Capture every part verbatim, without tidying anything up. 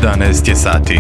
jedanaest je sati.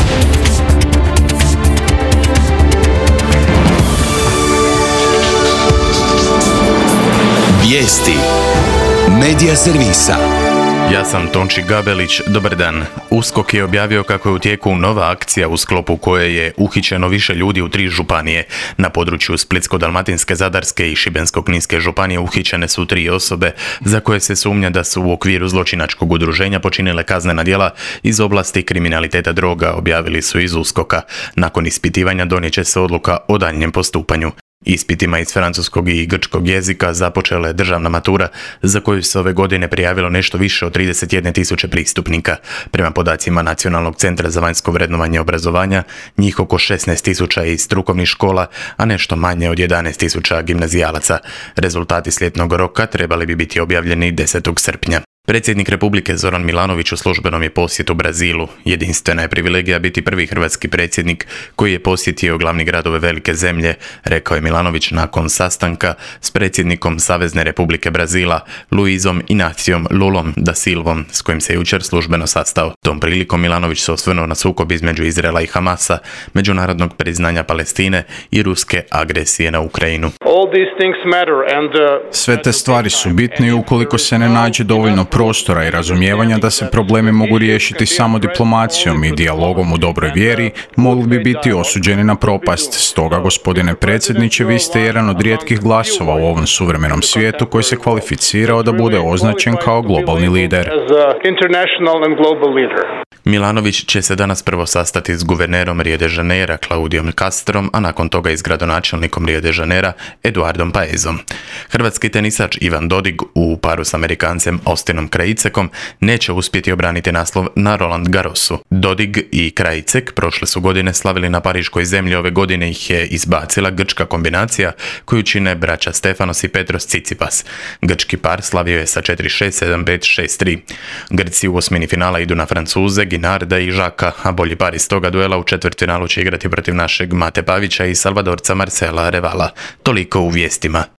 Vijesti Medija servisa. Ja sam Tonči Gabelić, dobar dan. USKOK je objavio kako je u tijeku nova akcija u sklopu koje je uhićeno više ljudi u tri županije. Na području Splitsko-dalmatinske, Zadarske i Šibensko-kninske županije uhićene su tri osobe za koje se sumnja da su u okviru zločinačkog udruženja počinile kaznena djela iz oblasti kriminaliteta droga, objavili su iz USKOK-a. Nakon ispitivanja donijet će se odluka o daljnjem postupanju. Ispitima iz francuskog i grčkog jezika započela je državna matura za koju se ove godine prijavilo nešto više od trideset jedne tisuće pristupnika. Prema podacima Nacionalnog centra za vanjsko vrednovanje obrazovanja, njih oko šesnaest tisuća iz strukovnih škola, a nešto manje od jedanaest tisuća gimnazijalaca. Rezultati slijetnog roka trebali bi biti objavljeni desetog srpnja. Predsjednik Republike Zoran Milanović u službenom je posjetu Brazilu. Jedinstvena je privilegija biti prvi hrvatski predsjednik koji je posjetio glavni gradove velike zemlje, rekao je Milanović nakon sastanka s predsjednikom Savezne Republike Brazila, Luizom Inacijom Lulom da Silvom, s kojim se jučer službeno sastao. Tom prilikom Milanović se osvrnuo na sukob između Izraela i Hamasa, međunarodnog priznanja Palestine i ruske agresije na Ukrajinu. Sve te stvari su bitne i ukoliko se ne nađe dovoljno prostora i razumijevanja da se problemi mogu riješiti samo diplomacijom i dijalogom u dobroj vjeri, mogli bi biti osuđeni na propast. Stoga, gospodine predsjedniče, vi ste jedan od rijetkih glasova u ovom suvremenom svijetu koji se kvalificirao da bude označen kao globalni lider. Milanović će se danas prvo sastati s guvernerom Rio de Janeira Claudijom Castrom, a nakon toga i s gradonačelnikom Rio de Janeira Eduardom Paezom. Hrvatski tenisač Ivan Dodig u paru s Amerikancem Austinom Krajicekom neće uspjeti obraniti naslov na Roland Garrosu. Dodig i Krajicek prošle su godine slavili na pariškoj zemlji, ove godine ih je izbacila grčka kombinacija koju čine braća Stefanos i Petros Tsitsipas. Grčki par slavio je sa četiri šest, sedam pet, šest tri. Grci u osmini finala idu na Francuze, Ginarda i Žaka, a bolji par iz toga duela u četvrtfinalu će igrati protiv našeg Mate Pavića i Salvadorca Marcela Revala. Toliko u vijestima.